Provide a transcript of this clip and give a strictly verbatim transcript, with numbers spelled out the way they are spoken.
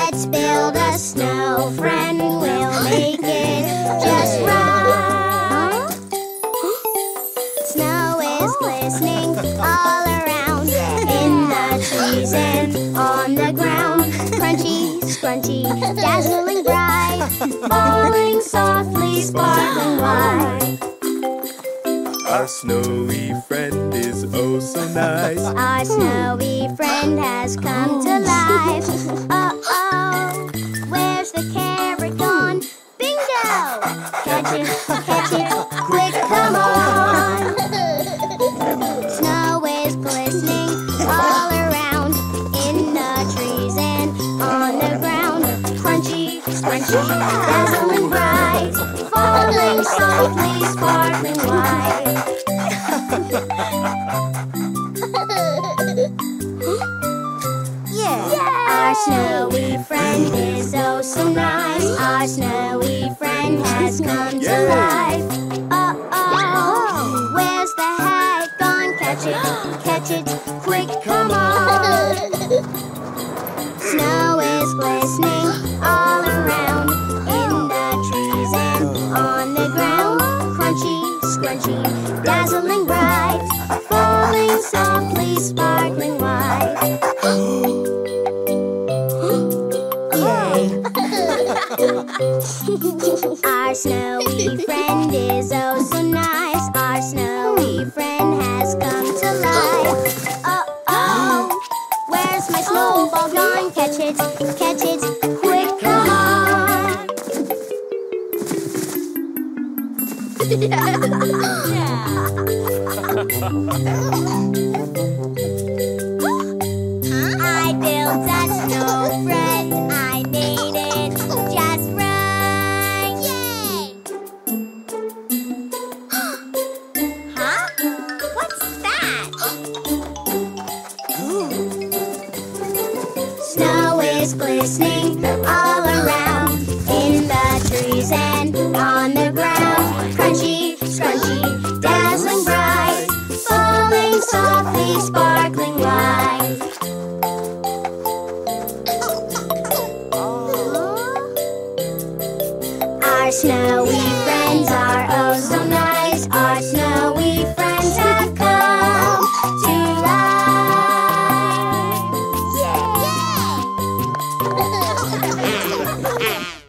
Let's build a snow friend. We'll make it just right. Snow is glistening all around, in the trees and on the ground. Crunchy, scrunchy, dazzling bright, falling softly, sparkling white. Our snowy friend is oh so nice. Our snowy friend has come to life. Uh-oh, where's the carrot gone? Bingo! Catch it, catch it, quick, come on! Snow is glistening all around, in the trees and on the ground. Crunchy, scrunchy, dazzling bright, falling softly, sparkling white. Our snowy friend is oh so nice. Our snowy friend has come to life. Uh-oh, where's the hat gone? Catch it, catch it, quick, come on. Snow is glistening all around, in the trees and on the ground. Crunchy, scrunchy, dazzling bright, falling softly, sparkling white. Our snowy friend is oh so nice. Our snowy friend has come to life. Uh-oh, where's my snowball gone? Catch it, catch it, quick, come on. I built a snow friend. I made it just right. Yay! Huh? What's that? Snow is glistening all around, in the trees and on the ground. Crunchy, scrunchy, dazzling bright, falling softly, sparkling white. Our snowy friends are oh so nice. Our snowy friends have come to life. Yay!